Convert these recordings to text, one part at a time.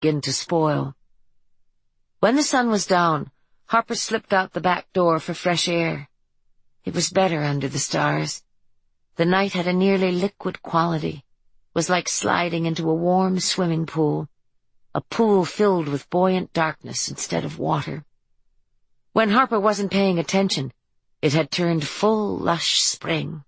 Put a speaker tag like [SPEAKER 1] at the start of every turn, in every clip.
[SPEAKER 1] begin to spoil. When the sun was down, Harper slipped out the back door for fresh air. It was better under the stars. The night had a nearly liquid quality, was like sliding into a warm swimming pool, a pool filled with buoyant darkness instead of water. When Harper wasn't paying attention, it had turned full, lush spring.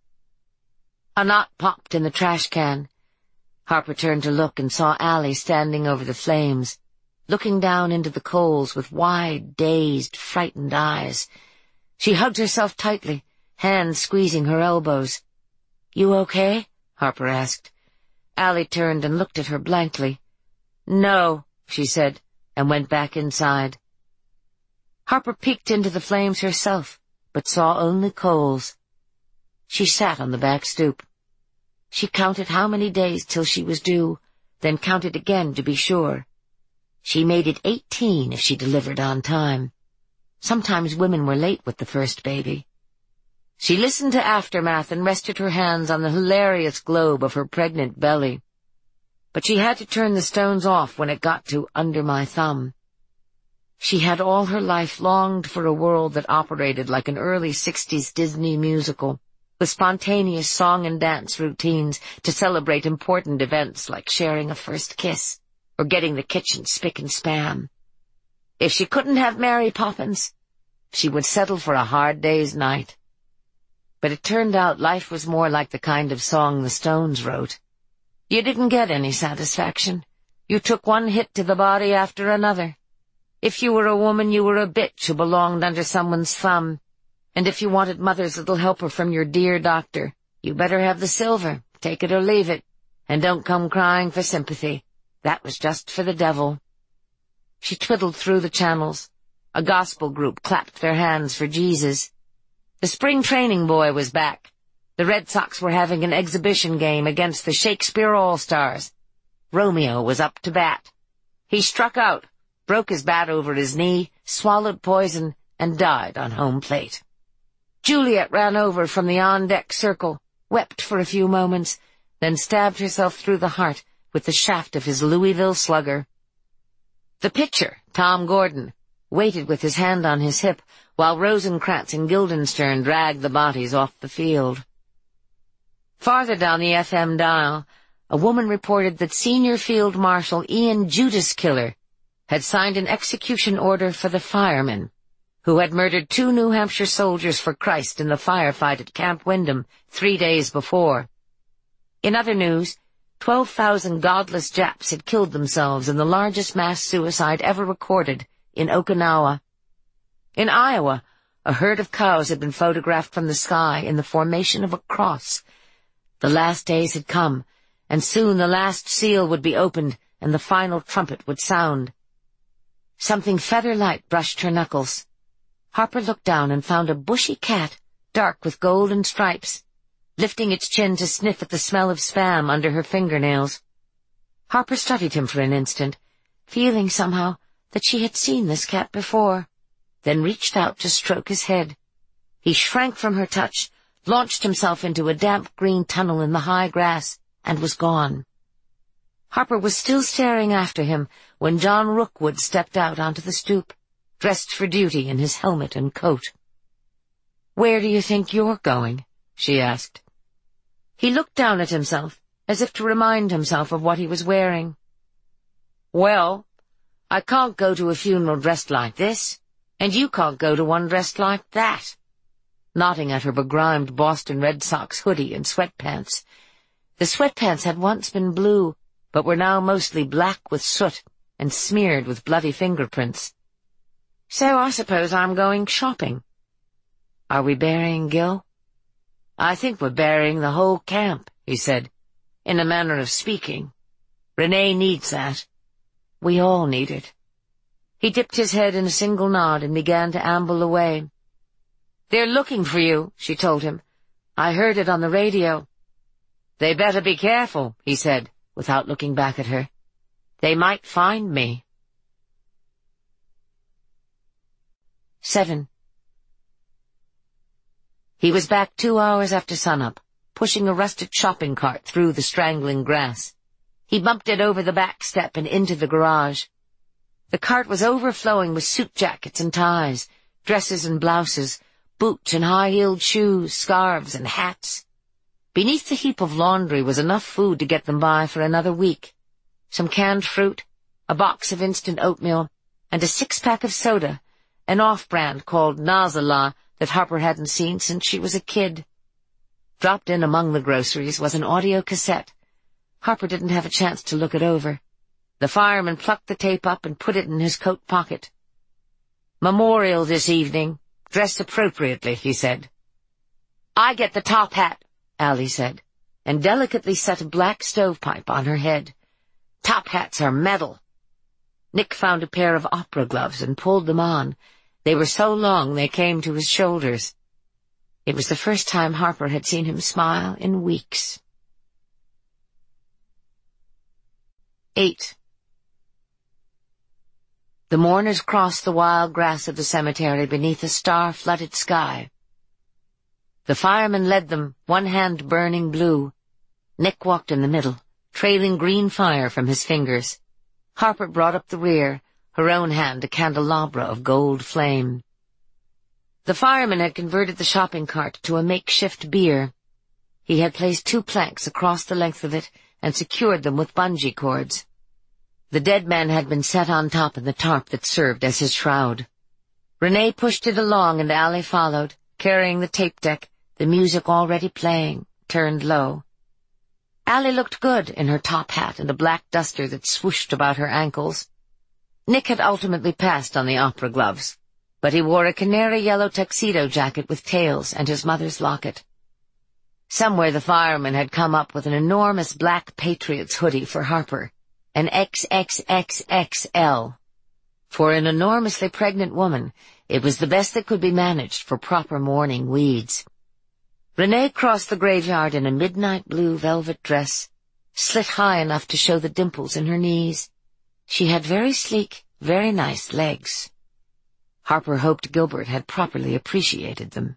[SPEAKER 1] A knot popped in the trash can. Harper turned to look and saw Allie standing over the flames, looking down into the coals with wide, dazed, frightened eyes. She hugged herself tightly, hands squeezing her elbows. "You okay?" Harper asked. Allie turned and looked at her blankly. "No," she said, and went back inside. Harper peeked into the flames herself, but saw only coals. She sat on the back stoop. She counted how many days till she was due, then counted again to be sure. She made it 18 if she delivered on time. Sometimes women were late with the first baby. She listened to Aftermath and rested her hands on the hilarious globe of her pregnant belly. But she had to turn the stones off when it got to Under My Thumb. She had all her life longed for a world that operated like an early 60s Disney musical, with spontaneous song and dance routines to celebrate important events like sharing a first kiss or getting the kitchen spick and span. If she couldn't have Mary Poppins, she would settle for a hard day's night. But it turned out life was more like the kind of song the Stones wrote. You didn't get any satisfaction. You took one hit to the body after another. If you were a woman, you were a bitch who belonged under someone's thumb. And if you wanted mother's little helper from your dear doctor, you better have the silver, take it or leave it, and don't come crying for sympathy. That was just for the devil. She twiddled through the channels. A gospel group clapped their hands for Jesus. The spring training boy was back. The Red Sox were having an exhibition game against the Shakespeare All-Stars. Romeo was up to bat. He struck out, broke his bat over his knee, swallowed poison, and died on home plate. Juliet ran over from the on-deck circle, wept for a few moments, then stabbed herself through the heart with the shaft of his Louisville Slugger. The pitcher, Tom Gordon, waited with his hand on his hip while Rosencrantz and Guildenstern dragged the bodies off the field. Farther down the FM dial, a woman reported that Senior Field Marshal Ian Judaskiller had signed an execution order for the fireman who had murdered 2 New Hampshire soldiers for Christ in the firefight at Camp Windham 3 days before. In other news, 12,000 godless Japs had killed themselves in the largest mass suicide ever recorded in Okinawa. In Iowa, a herd of cows had been photographed from the sky in the formation of a cross. The last days had come, and soon the last seal would be opened and the final trumpet would sound. Something feather-light brushed her knuckles. Harper looked down and found a bushy cat, dark with golden stripes, lifting its chin to sniff at the smell of Spam under her fingernails. Harper studied him for an instant, feeling somehow that she had seen this cat before, then reached out to stroke his head. He shrank from her touch, launched himself into a damp green tunnel in the high grass, and was gone. Harper was still staring after him when John Rookwood stepped out onto the stoop, dressed for duty in his helmet and coat. "Where do you think you're going?" she asked. He looked down at himself, as if to remind himself of what he was wearing. "Well, I can't go to a funeral dressed like this, and you can't go to one dressed like that," nodding at her begrimed Boston Red Sox hoodie and sweatpants. The sweatpants had once been blue, but were now mostly black with soot and smeared with bloody fingerprints. "So I suppose I'm going shopping." "Are we burying Gil?" "I think we're burying the whole camp," he said, in a manner of speaking. "Renee needs that. We all need it." He dipped his head in a single nod and began to amble away. "They're looking for you," she told him. "I heard it on the radio." "They better be careful," he said, without looking back at her. "They might find me." 7. He was back 2 hours after sunup, pushing a rusted shopping cart through the strangling grass. He bumped it over the back step and into the garage. The cart was overflowing with suit jackets and ties, dresses and blouses, boots and high-heeled shoes, scarves and hats. Beneath the heap of laundry was enough food to get them by for another week. Some canned fruit, a box of instant oatmeal, and a 6-pack of soda, an off-brand called Nazala that Harper hadn't seen since she was a kid. Dropped in among the groceries was an audio cassette. Harper didn't have a chance to look it over. The fireman plucked the tape up and put it in his coat pocket. "Memorial this evening. Dress appropriately," he said. "I get the top hat," Allie said, and delicately set a black stovepipe on her head. "Top hats are metal." Nick found a pair of opera gloves and pulled them on. They were so long they came to his shoulders. It was the first time Harper had seen him smile in weeks. 8. The mourners crossed the wild grass of the cemetery beneath a star-flooded sky. The fireman led them, one hand burning blue. Nick walked in the middle, trailing green fire from his fingers. Harper brought up the rear, her own hand a candelabra of gold flame. The fireman had converted the shopping cart to a makeshift bier. He had placed 2 planks across the length of it and secured them with bungee cords. The dead man had been set on top in the tarp that served as his shroud. Renee pushed it along and Allie followed, carrying the tape deck, the music already playing, turned low. Allie looked good in her top hat and a black duster that swooshed about her ankles. Nick had ultimately passed on the opera gloves, but he wore a canary-yellow tuxedo jacket with tails and his mother's locket. Somewhere the fireman had come up with an enormous black Patriots hoodie for Harper, an XXXXL. For an enormously pregnant woman, it was the best that could be managed for proper mourning weeds. Renee crossed the graveyard in a midnight blue velvet dress, slit high enough to show the dimples in her knees. She had very sleek, very nice legs. Harper hoped Gilbert had properly appreciated them.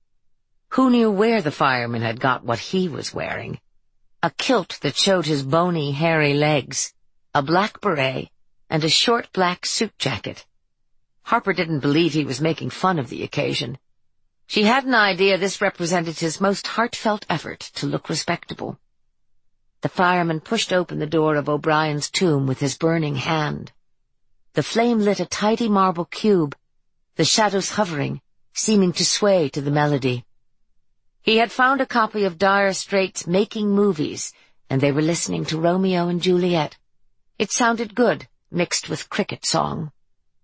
[SPEAKER 1] Who knew where the fireman had got what he was wearing? A kilt that showed his bony, hairy legs, a black beret, and a short black suit jacket. Harper didn't believe he was making fun of the occasion. She had an idea this represented his most heartfelt effort to look respectable. The fireman pushed open the door of O'Brien's tomb with his burning hand. The flame lit a tidy marble cube, the shadows hovering, seeming to sway to the melody. He had found a copy of Dire Straits' Making Movies, and they were listening to Romeo and Juliet. It sounded good, mixed with cricket song.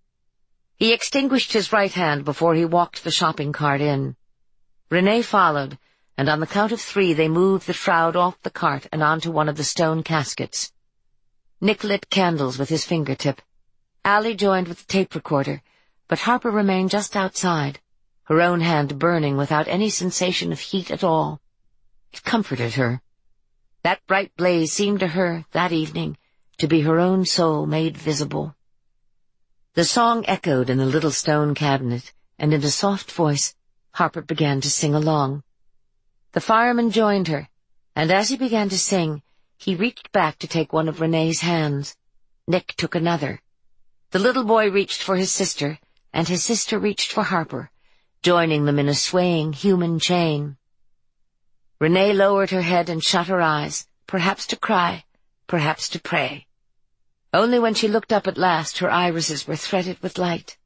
[SPEAKER 1] He extinguished his right hand before he walked the shopping cart in. Renee followed, and on the count of 3 they moved the shroud off the cart and onto one of the stone caskets. Nick lit candles with his fingertip. Allie joined with the tape recorder, but Harper remained just outside, her own hand burning without any sensation of heat at all. It comforted her. That bright blaze seemed to her, that evening, to be her own soul made visible. The song echoed in the little stone cabinet, and in a soft voice, Harper began to sing along. The fireman joined her, and as he began to sing, he reached back to take one of Renee's hands. Nick took another. The little boy reached for his sister, and his sister reached for Harper, joining them in a swaying human chain. Renee lowered her head and shut her eyes, perhaps to cry, perhaps to pray. Only when she looked up at last her irises were threaded with light.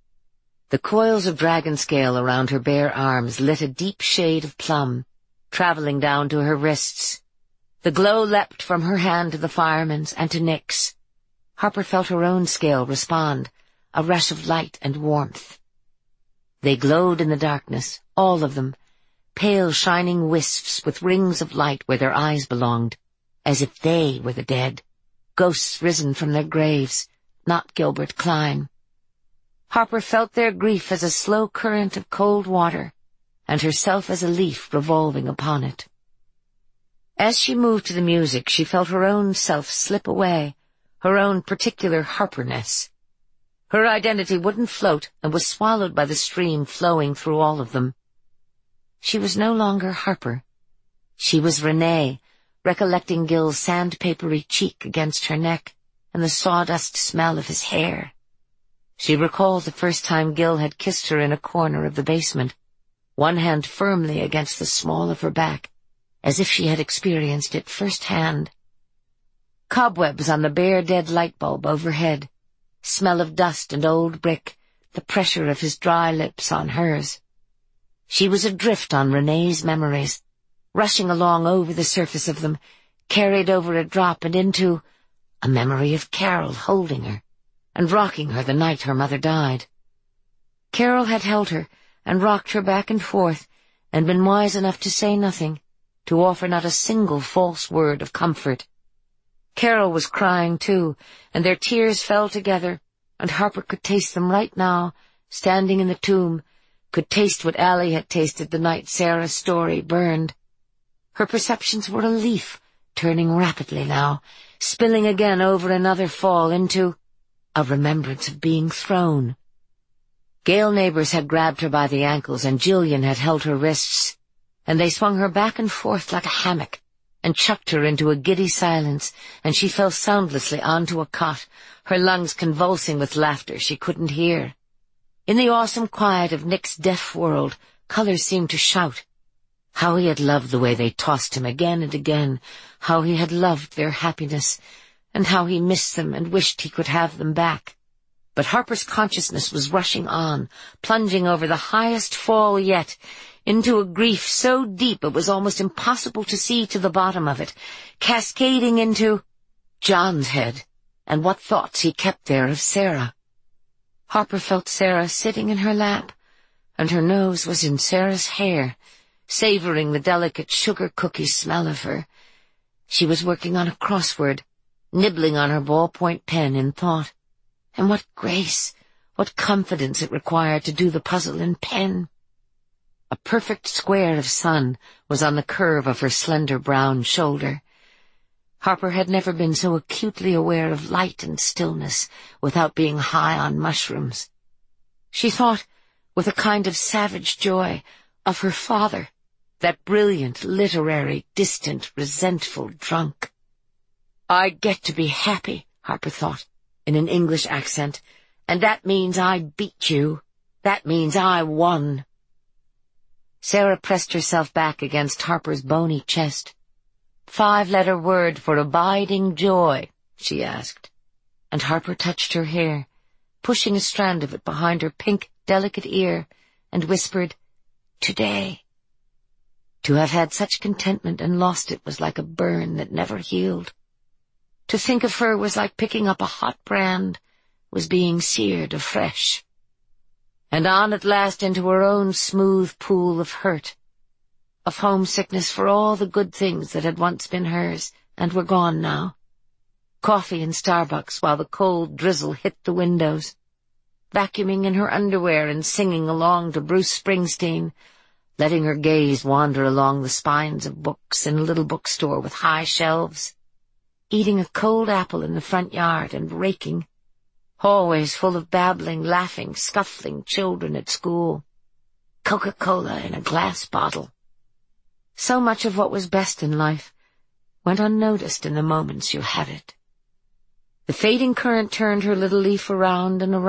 [SPEAKER 1] The coils of dragon scale around her bare arms lit a deep shade of plum, traveling down to her wrists. The glow leapt from her hand to the fireman's and to Nick's. Harper felt her own scale respond, a rush of light and warmth. They glowed in the darkness, all of them, pale shining wisps with rings of light where their eyes belonged, as if they were the dead, ghosts risen from their graves, not Gilbert Klein. Harper felt their grief as a slow current of cold water, and herself as a leaf revolving upon it. As she moved to the music, she felt her own self slip away, her own particular Harperness. Her identity wouldn't float and was swallowed by the stream flowing through all of them. She was no longer Harper. She was Renee, recollecting Gil's sandpapery cheek against her neck and the sawdust smell of his hair. She recalled the first time Gil had kissed her in a corner of the basement, one hand firmly against the small of her back, as if she had experienced it firsthand. Cobwebs on the bare dead light bulb overhead, smell of dust and old brick, the pressure of his dry lips on hers. She was adrift on Renee's memories, rushing along over the surface of them, carried over a drop and into a memory of Carol holding her and rocking her the night her mother died. Carol had held her and rocked her back and forth and been wise enough to say nothing, to offer not a single false word of comfort. Carol was crying too, and their tears fell together, and Harper could taste them right now, standing in the tomb, could taste what Allie had tasted the night Sarah's story burned. Her perceptions were a leaf, turning rapidly now, spilling again over another fall into a remembrance of being thrown. Gail Neighbors had grabbed her by the ankles, and Jillian had held her wrists, and they swung her back and forth like a hammock, and chucked her into a giddy silence, and she fell soundlessly onto a cot, her lungs convulsing with laughter she couldn't hear. In the awesome quiet of Nick's deaf world, colors seemed to shout. How he had loved the way they tossed him again and again, how he had loved their happiness, and how he missed them and wished he could have them back. But Harper's consciousness was rushing on, plunging over the highest fall yet, into a grief so deep it was almost impossible to see to the bottom of it, cascading into John's head, and what thoughts he kept there of Sarah. Harper felt Sarah sitting in her lap, and her nose was in Sarah's hair, savoring the delicate sugar cookie smell of her. She was working on a crossword, nibbling on her ballpoint pen in thought. And what grace, what confidence it required to do the puzzle in pen. A perfect square of sun was on the curve of her slender brown shoulder. Harper had never been so acutely aware of light and stillness without being high on mushrooms. She thought, with a kind of savage joy, of her father, that brilliant, literary, distant, resentful drunk. I get to be happy, Harper thought, in an English accent, and that means I beat you. That means I won. Sarah pressed herself back against Harper's bony chest. 5-letter word for abiding joy, she asked, and Harper touched her hair, pushing a strand of it behind her pink, delicate ear, and whispered, today. To have had such contentment and lost it was like a burn that never healed. To think of her was like picking up a hot brand, was being seared afresh. And on at last into her own smooth pool of hurt, of homesickness for all the good things that had once been hers and were gone now. Coffee in Starbucks while the cold drizzle hit the windows, vacuuming in her underwear and singing along to Bruce Springsteen, letting her gaze wander along the spines of books in a little bookstore with high shelves, eating a cold apple in the front yard and raking, hallways full of babbling, laughing, scuffling children at school, Coca-Cola in a glass bottle. So much of what was best in life went unnoticed in the moments you had it. The fading current turned her little leaf around and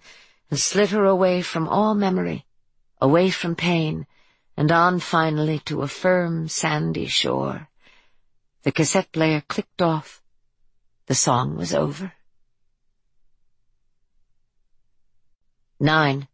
[SPEAKER 1] slid her away from all memory, away from pain, and on finally to a firm, sandy shore. The cassette player clicked off. The song was over. 9.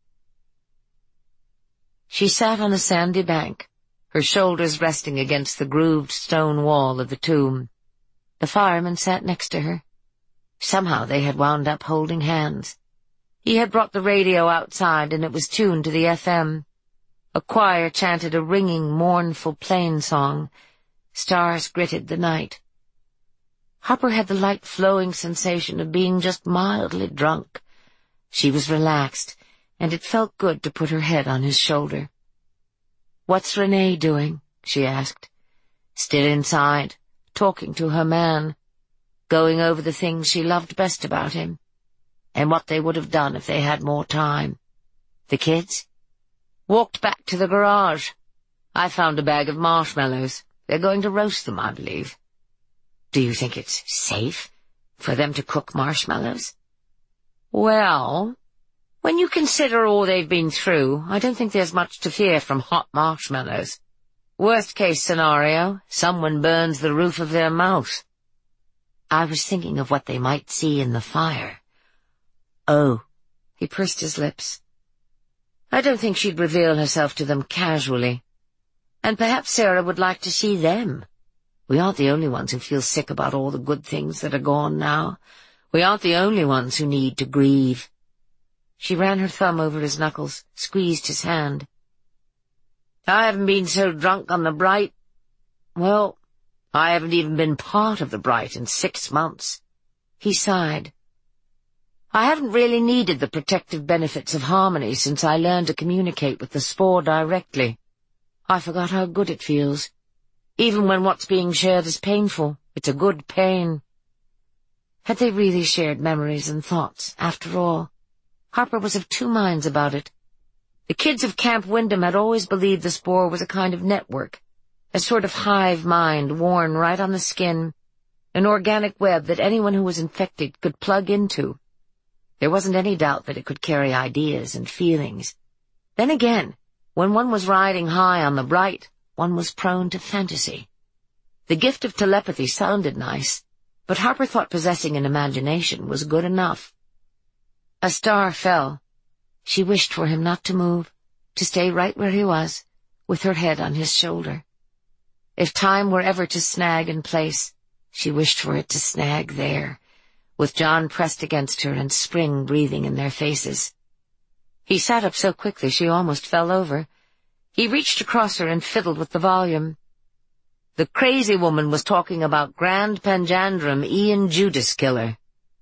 [SPEAKER 1] She sat on a sandy bank, her shoulders resting against the grooved stone wall of the tomb. The fireman sat next to her. Somehow they had wound up holding hands. He had brought the radio outside, and it was tuned to the FM. A choir chanted a ringing, mournful plain song. Stars gritted the night. Harper had the light flowing sensation of being just mildly drunk. She was relaxed, and it felt good to put her head on his shoulder. "What's Renee doing?" she asked. "Still inside, talking to her man, going over the things she loved best about him, and what they would have done if they had more time. The kids? Walked back to the garage. I found a bag of marshmallows. They're going to roast them, I believe. Do you think it's safe for them to cook marshmallows? Well, when you consider all they've been through, I don't think there's much to fear from hot marshmallows. Worst case scenario, someone burns the roof of their mouth. I was thinking of what they might see in the fire. Oh, he pursed his lips. I don't think she'd reveal herself to them casually. And perhaps Sarah would like to see them. We aren't the only ones who feel sick about all the good things that are gone now. We aren't the only ones who need to grieve. She ran her thumb over his knuckles, squeezed his hand. I haven't been so drunk on the Bright. Well, I haven't even been part of the Bright in 6 months. He sighed. I haven't really needed the protective benefits of harmony since I learned to communicate with the spore directly. I forgot how good it feels. Even when what's being shared is painful, it's a good pain. Had they really shared memories and thoughts, after all? Harper was of two minds about it. The kids of Camp Wyndham had always believed the spore was a kind of network, a sort of hive mind worn right on the skin, an organic web that anyone who was infected could plug into. There wasn't any doubt that it could carry ideas and feelings. Then again, when one was riding high on the Bright, one was prone to fantasy. The gift of telepathy sounded nice, but Harper thought possessing an imagination was good enough. A star fell. She wished for him not to move, to stay right where he was, with her head on his shoulder. If time were ever to snag in place, she wished for it to snag there, with John pressed against her and spring breathing in their faces. He sat up so quickly she almost fell over. He reached across her and fiddled with the volume. The crazy woman was talking about Grand Panjandrum Ian Judas Killer.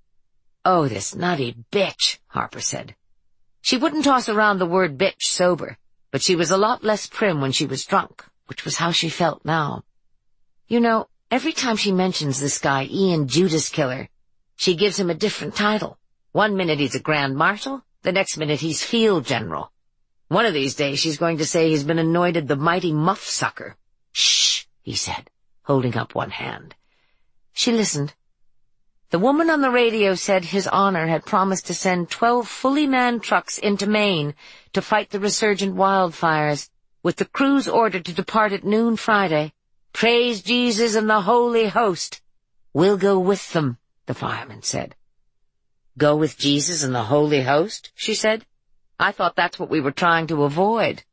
[SPEAKER 1] Oh, this nutty bitch, Harper said. She wouldn't toss around the word bitch sober, but she was a lot less prim when she was drunk, which was how she felt now. You know, every time she mentions this guy, Ian Judas Killer, she gives him a different title. 1 minute he's a Grand Marshal, the next minute he's Field General. One of these days she's going to say he's been anointed the mighty Muff Sucker. Shh, he said, holding up one hand. She listened. The woman on the radio said His Honor had promised to send 12 fully manned trucks into Maine to fight the resurgent wildfires, with the crews ordered to depart at noon Friday. Praise Jesus and the Holy Host. We'll go with them, the fireman said. Go with Jesus and the Holy Host, she said. I thought that's what we were trying to avoid.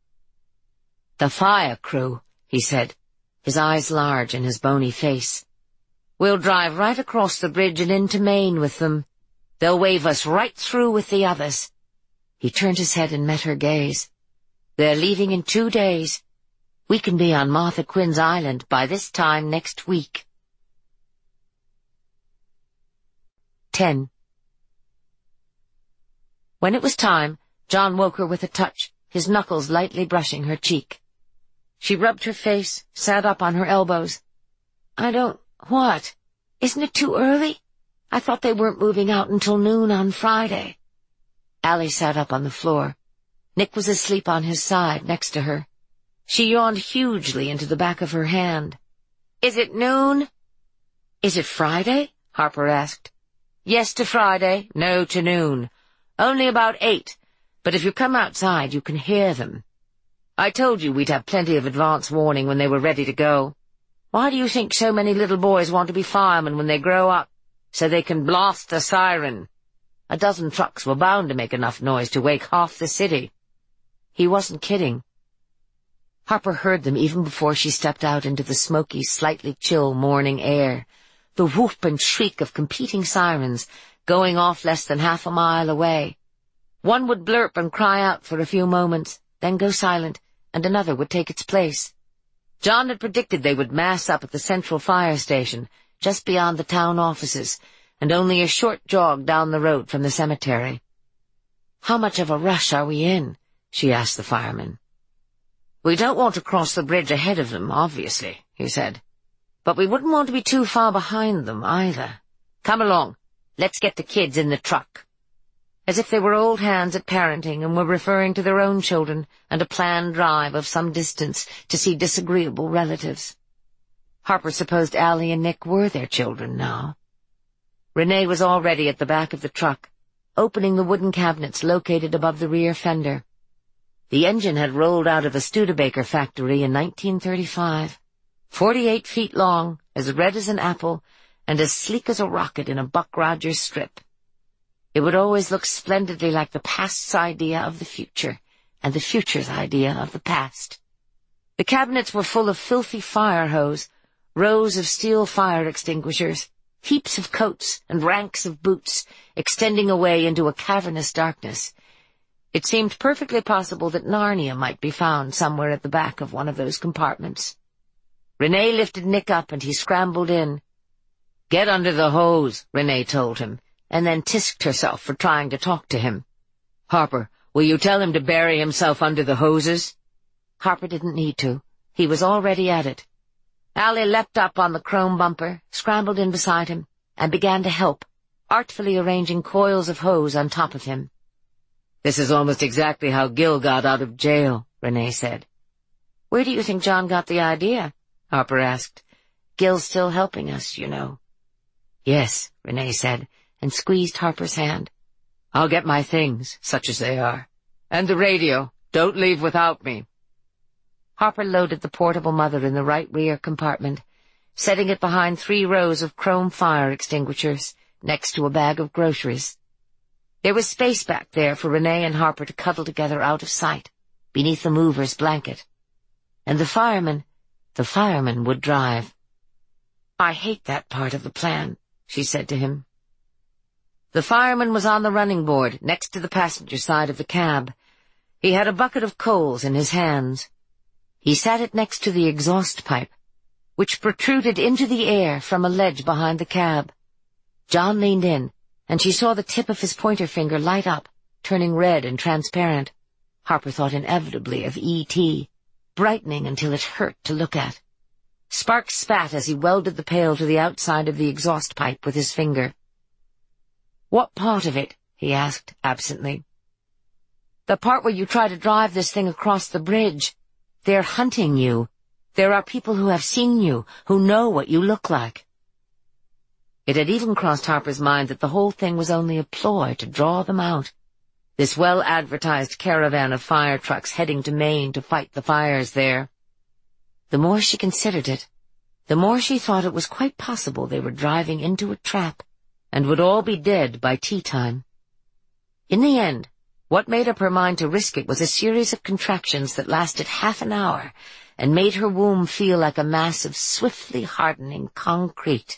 [SPEAKER 1] The fire crew, he said, his eyes large in his bony face. We'll drive right across the bridge and into Maine with them. They'll wave us right through with the others. He turned his head and met her gaze. They're leaving in 2 days. We can be on Martha Quinn's Island by this time next week. 10. When it was time, John woke her with a touch, his knuckles lightly brushing her cheek. She rubbed her face, sat up on her elbows. What? Isn't it too early? I thought they weren't moving out until noon on Friday. Allie sat up on the floor. Nick was asleep on his side, next to her. She yawned hugely into the back of her hand. Is it noon? Is it Friday? Harper asked. Yes to Friday, no to noon. Only about 8, but if you come outside you can hear them. I told you we'd have plenty of advance warning when they were ready to go. Why do you think so many little boys want to be firemen when they grow up? So they can blast the siren. A dozen trucks were bound to make enough noise to wake half the city. He wasn't kidding. Harper heard them even before she stepped out into the smoky, slightly chill morning air, the whoop and shriek of competing sirens going off less than half a mile away. One would blurp and cry out for a few moments, then go silent, and another would take its place. John had predicted they would mass up at the central fire station, just beyond the town offices, and only a short jog down the road from the cemetery. How much of a rush are we in? She asked the fireman. We don't want to cross the bridge ahead of them, obviously, he said. But we wouldn't want to be too far behind them, either. Come along. Let's get the kids in the truck. As if they were old hands at parenting and were referring to their own children and a planned drive of some distance to see disagreeable relatives. Harper supposed Allie and Nick were their children now. Renee was already at the back of the truck, opening the wooden cabinets located above the rear fender. The engine had rolled out of a Studebaker factory in 1935, 48 feet long, as red as an apple, and as sleek as a rocket in a Buck Rogers strip. It would always look splendidly like the past's idea of the future, and the future's idea of the past. The cabinets were full of filthy fire hose, rows of steel fire extinguishers, heaps of coats and ranks of boots, extending away into a cavernous darkness. It seemed perfectly possible that Narnia might be found somewhere at the back of one of those compartments. Renee lifted Nick up and he scrambled in. "Get under the hose," Renee told him, and then tisked herself for trying to talk to him. "Harper, will you tell him to bury himself under the hoses?" Harper didn't need to. He was already at it. Allie leapt up on the chrome bumper, scrambled in beside him, and began to help, artfully arranging coils of hose on top of him. "This is almost exactly how Gil got out of jail," Renee said. "Where do you think John got the idea?" Harper asked. "Gil's still helping us, you know." "Yes," Renee said, and squeezed Harper's hand. "I'll get my things, such as they are. And the radio. Don't leave without me." Harper loaded the portable mother in the right rear compartment, setting it behind 3 rows of chrome fire extinguishers, next to a bag of groceries. There was space back there for Renee and Harper to cuddle together out of sight, beneath the mover's blanket. And the fireman would drive. "I hate that part of the plan," she said to him. The fireman was on the running board, next to the passenger side of the cab. He had a bucket of coals in his hands. He sat it next to the exhaust pipe, which protruded into the air from a ledge behind the cab. John leaned in, and she saw the tip of his pointer finger light up, turning red and transparent. Harper thought inevitably of E.T., brightening until it hurt to look at. Sparks spat as he welded the pail to the outside of the exhaust pipe with his finger. "What part of it?" he asked, absently. "The part where you try to drive this thing across the bridge. They're hunting you. There are people who have seen you, who know what you look like." It had even crossed Harper's mind that the whole thing was only a ploy to draw them out. This well-advertised caravan of fire trucks heading to Maine to fight the fires there. The more she considered it, the more she thought it was quite possible they were driving into a trap, and would all be dead by tea-time. In the end, what made up her mind to risk it was a series of contractions that lasted half an hour, and made her womb feel like a mass of swiftly hardening concrete.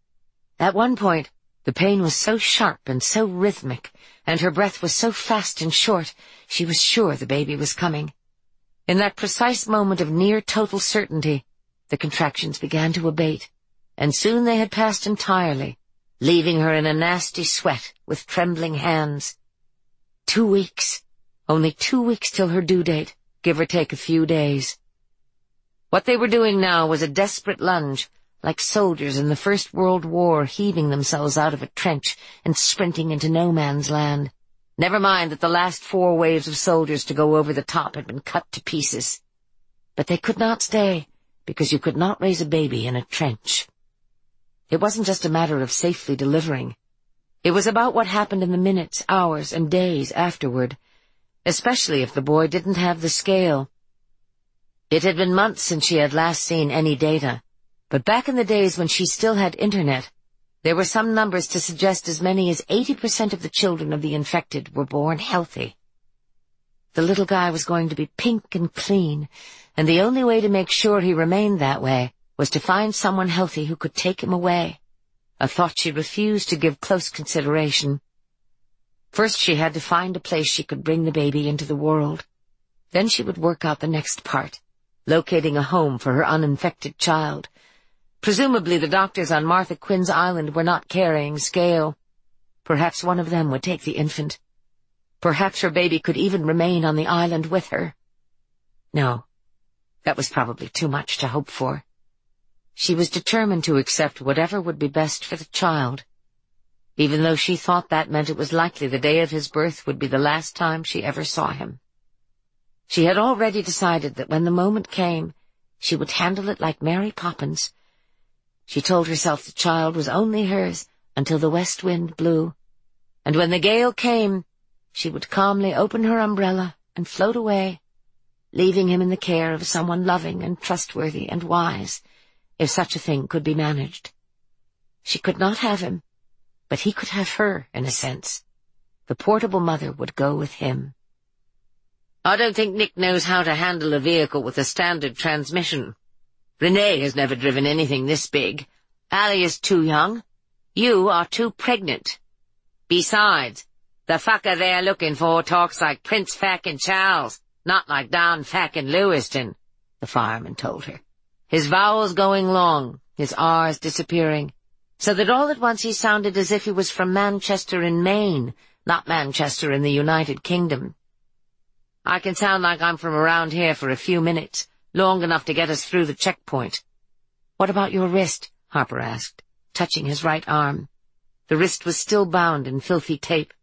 [SPEAKER 1] At one point, the pain was so sharp and so rhythmic, and her breath was so fast and short, she was sure the baby was coming. In that precise moment of near-total certainty, the contractions began to abate, and soon they had passed entirely, leaving her in a nasty sweat with trembling hands. 2 weeks. Only 2 weeks till her due date, give or take a few days. What they were doing now was a desperate lunge, like soldiers in the First World War heaving themselves out of a trench and sprinting into no man's land. Never mind that the last 4 waves of soldiers to go over the top had been cut to pieces. But they could not stay, because you could not raise a baby in a trench. It wasn't just a matter of safely delivering. It was about what happened in the minutes, hours, and days afterward, especially if the boy didn't have the scale. It had been months since she had last seen any data, but back in the days when she still had internet, there were some numbers to suggest as many as 80% of the children of the infected were born healthy. The little guy was going to be pink and clean, and the only way to make sure he remained that way was to find someone healthy who could take him away, a thought she refused to give close consideration. First she had to find a place she could bring the baby into the world. Then she would work out the next part, locating a home for her uninfected child. Presumably the doctors on Martha Quinn's island were not carrying scale. Perhaps one of them would take the infant. Perhaps her baby could even remain on the island with her. No, that was probably too much to hope for. She was determined to accept whatever would be best for the child, even though she thought that meant it was likely the day of his birth would be the last time she ever saw him. She had already decided that when the moment came, she would handle it like Mary Poppins, She told herself the child was only hers until the west wind blew, and when the gale came, she would calmly open her umbrella and float away, leaving him in the care of someone loving and trustworthy and wise, if such a thing could be managed. She could not have him, but he could have her, in a sense. The portable mother would go with him. "I don't think Nick knows how to handle a vehicle with a standard transmission. Renee has never driven anything this big. Allie is too young. You are too pregnant. Besides, the fucker they're looking for talks like Prince Fackin Charles, not like Don Fackin Lewiston," the fireman told her. His vowels going long, his R's disappearing, so that all at once he sounded as if he was from Manchester in Maine, not Manchester in the United Kingdom. "I can sound like I'm from around here for a few minutes, long enough to get us through the checkpoint." "What about your wrist?" Harper asked, touching his right arm. The wrist was still bound in filthy tape.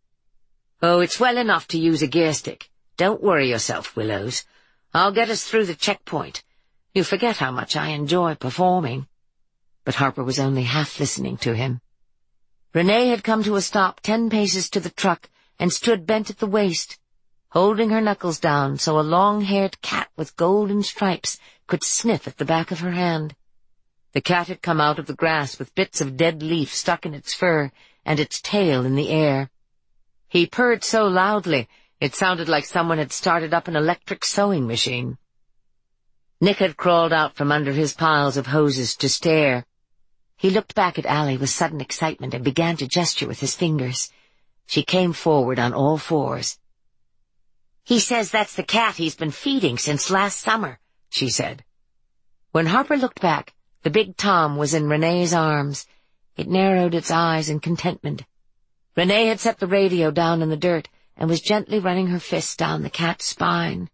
[SPEAKER 1] "Oh, it's well enough to use a gear stick. Don't worry yourself, Willows. I'll get us through the checkpoint. You forget how much I enjoy performing." But Harper was only half listening to him. Renee had come to a stop 10 paces to the truck and stood bent at the waist, holding her knuckles down so a long-haired cat with golden stripes could sniff at the back of her hand. The cat had come out of the grass with bits of dead leaf stuck in its fur and its tail in the air. He purred so loudly it sounded like someone had started up an electric sewing machine. Nick had crawled out from under his piles of hoses to stare. He looked back at Allie with sudden excitement and began to gesture with his fingers. She came forward on all fours. "He says that's the cat he's been feeding since last summer," she said. When Harper looked back, the big Tom was in Renee's arms. It narrowed its eyes in contentment. Renee had set the radio down in the dirt and was gently running her fist down the cat's spine.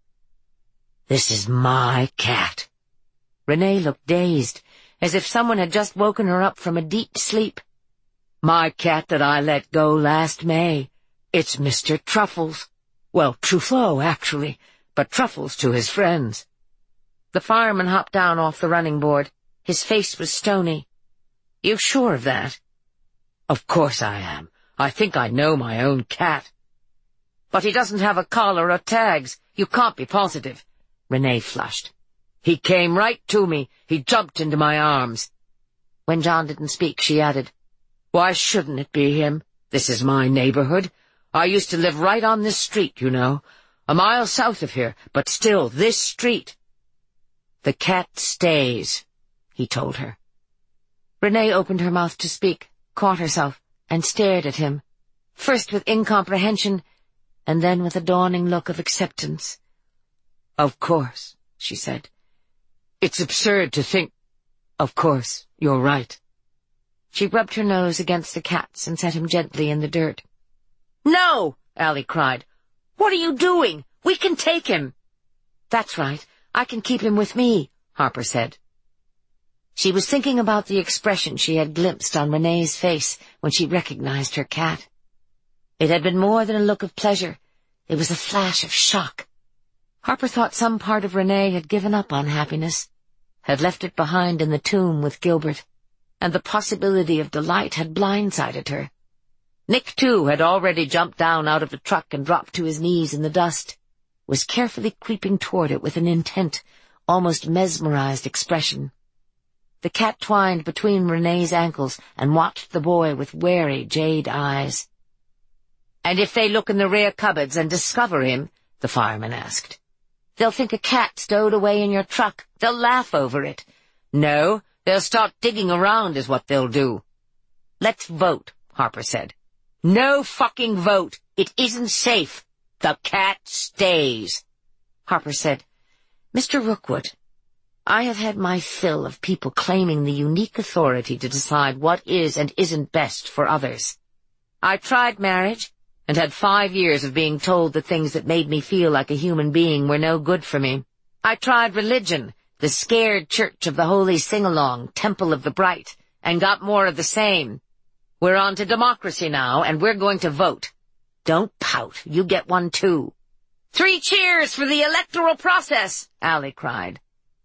[SPEAKER 1] "This is my cat." Renee looked dazed, as if someone had just woken her up from a deep sleep. "My cat that I let go last May. It's Mr. Truffles. Well, Truffaut, actually, but Truffles to his friends." The fireman hopped down off the running board. His face was stony. "You sure of that?" "Of course I am. I think I know my own cat." "But he doesn't have a collar or tags. You can't be positive." Renee flushed. "He came right to me. He jumped into my arms." When John didn't speak, she added, "Why shouldn't it be him? This is my neighborhood. I used to live right on this street, you know. A mile south of here, but still this street." "The cat stays," he told her. Renee opened her mouth to speak, caught herself, and stared at him, first with incomprehension, and then with a dawning look of acceptance. "Of course," she said. "It's absurd to think— Of course, you're right." She rubbed her nose against the cat's and set him gently in the dirt. "No!" Allie cried. "What are you doing? We can take him." "That's right. I can keep him with me," Harper said. She was thinking about the expression she had glimpsed on Renee's face when she recognized her cat. It had been more than a look of pleasure. It was a flash of shock. Harper thought some part of Renee had given up on happiness, had left it behind in the tomb with Gilbert, and the possibility of delight had blindsided her. Nick, too, had already jumped down out of the truck and dropped to his knees in the dust, was carefully creeping toward it with an intent, almost mesmerized expression. The cat twined between Renee's ankles and watched the boy with wary jade eyes. "And if they look in the rear cupboards and discover him," the fireman asked, "they'll think a cat stowed away in your truck. They'll laugh over it." "No, they'll start digging around is what they'll do." "Let's vote," Harper said. "No fucking vote. It isn't safe. The cat stays." Harper said, "Mr. Rookwood, I have had my fill of people claiming the unique authority to decide what is and isn't best for others. I tried marriage and had 5 years of being told the things that made me feel like a human being were no good for me. I tried religion, the scared church of the holy sing-along, Temple of the Bright, and got more of the same. We're on to democracy now, and we're going to vote. Don't pout. You get one, too." "3 cheers for the electoral process!" Allie cried.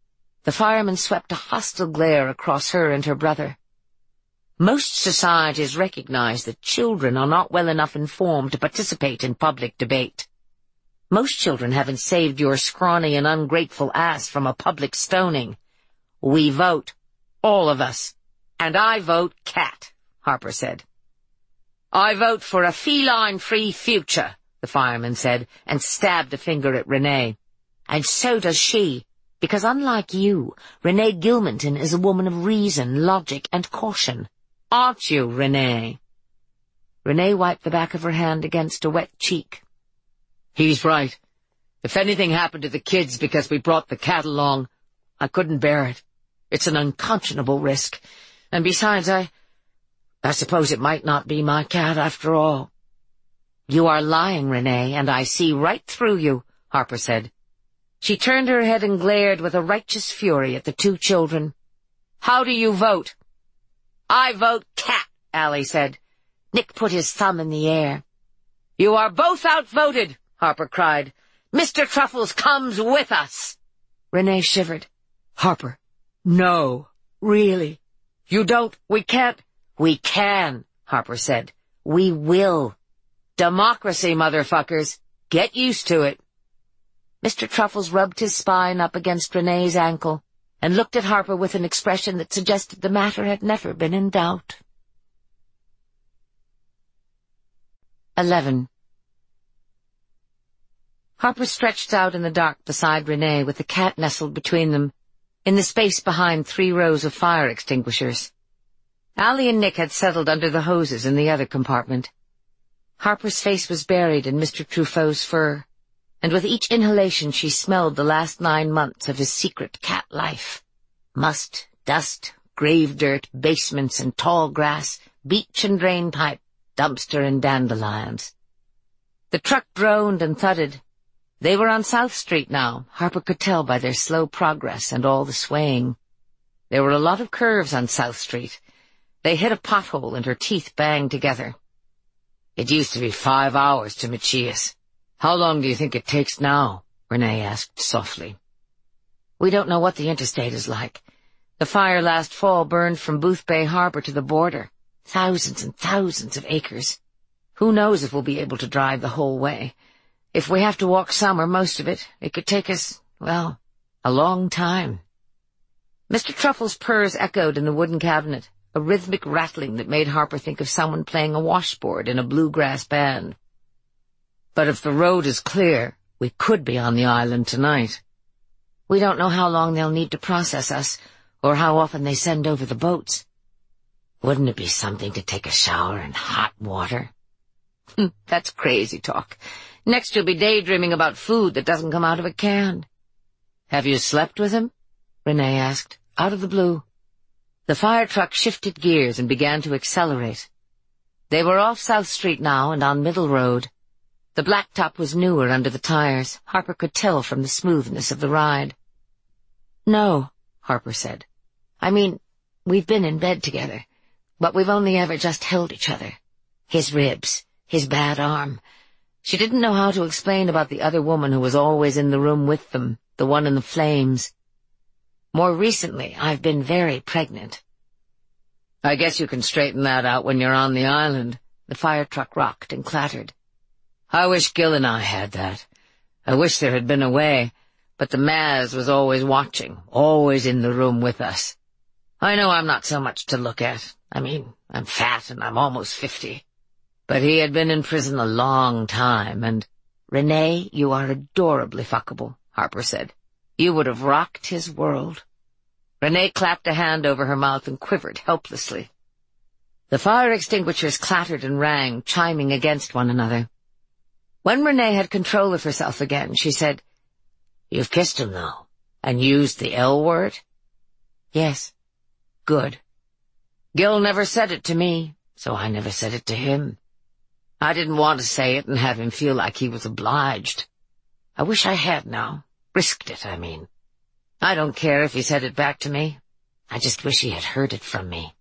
[SPEAKER 1] The fireman swept a hostile glare across her and her brother. Most societies recognize that children are not well enough informed to participate in public debate. Most children haven't saved your scrawny and ungrateful ass from a public stoning. We vote, all of us, and I vote cat, Harper said. I vote for a feline-free future, the fireman said, and stabbed a finger at Renee. And so does she, because unlike you, Renee Gilmanton is a woman of reason, logic, and caution. Aren't you, Renee? Renee wiped the back of her hand against a wet cheek. He's right. If anything happened to the kids because we brought the cat along, I couldn't bear it. It's an unconscionable risk. And besides, I suppose it might not be my cat after all. You are lying, Renee, and I see right through you, Harper said. She turned her head and glared with a righteous fury at the two children. How do you vote? I vote cat, Allie said. Nick put his thumb in the air. You are both outvoted, Harper cried. Mr. Truffles comes with us. Renee shivered. Harper, no, really. You don't, we can't. We can, Harper said. We will. Democracy, motherfuckers. Get used to it. Mr. Truffles rubbed his spine up against Renee's ankle and looked at Harper with an expression that suggested the matter had never been in doubt. 11. Harper stretched out in the dark beside Renee with the cat nestled between them, in the space behind 3 rows of fire extinguishers. Allie and Nick had settled under the hoses in the other compartment. Harper's face was buried in Mr. Truffaut's fur, and with each inhalation she smelled the last 9 months of his secret cat life. Must, dust, grave dirt, basements and tall grass, beach and drain pipe, dumpster and dandelions. The truck droned and thudded. They were on South Street now, Harper could tell by their slow progress and all the swaying. There were a lot of curves on South Street. They hit a pothole and her teeth banged together. It used to be 5 hours to Machias. How long do you think it takes now? Renee asked softly. We don't know what the interstate is like. The fire last fall burned from Boothbay Harbor to the border. Thousands and thousands of acres. Who knows if we'll be able to drive the whole way. If we have to walk some or most of it, it could take us, well, a long time. Mr. Truffle's purrs echoed in the wooden cabinet, a rhythmic rattling that made Harper think of someone playing a washboard in a bluegrass band. But if the road is clear, we could be on the island tonight. We don't know how long they'll need to process us, or how often they send over the boats. Wouldn't it be something to take a shower in hot water? That's crazy talk. Next you'll be daydreaming about food that doesn't come out of a can. Have you slept with him? Renee asked, out of the blue. The fire truck shifted gears and began to accelerate. They were off South Street now and on Middle Road. The blacktop was newer under the tires. Harper could tell from the smoothness of the ride. No, Harper said. I mean, we've been in bed together, but we've only ever just held each other. His ribs, his bad arm. She didn't know how to explain about the other woman who was always in the room with them, the one in the flames. More recently, I've been very pregnant. I guess you can straighten that out when you're on the island. The fire truck rocked and clattered. I wish Gil and I had that. I wish there had been a way, but the Maz was always watching, always in the room with us. I know I'm not so much to look at. I mean, I'm fat and I'm almost 50. But he had been in prison a long time, and— Renee, you are adorably fuckable, Harper said. You would have rocked his world. Renee clapped a hand over her mouth and quivered helplessly. The fire extinguishers clattered and rang, chiming against one another. When Renee had control of herself again, she said, You've kissed him, though, and used the L word? Yes. Good. Gil never said it to me, so I never said it to him. I didn't want to say it and have him feel like he was obliged. I wish I had now. Risked it, I mean. I don't care if he said it back to me. I just wish he had heard it from me.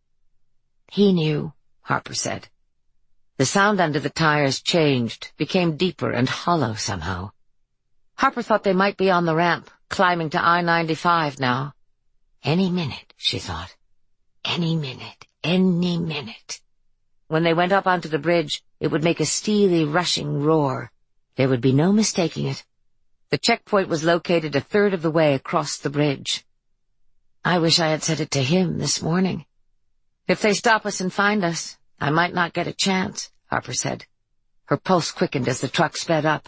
[SPEAKER 1] He knew, Harper said. The sound under the tires changed, became deeper and hollow somehow. Harper thought they might be on the ramp, climbing to I-95 now. Any minute, she thought. Any minute, any minute. When they went up onto the bridge, it would make a steely, rushing roar. There would be no mistaking it. The checkpoint was located a third of the way across the bridge. I wish I had said it to him this morning. If they stop us and find us, I might not get a chance, Harper said. Her pulse quickened as the truck sped up.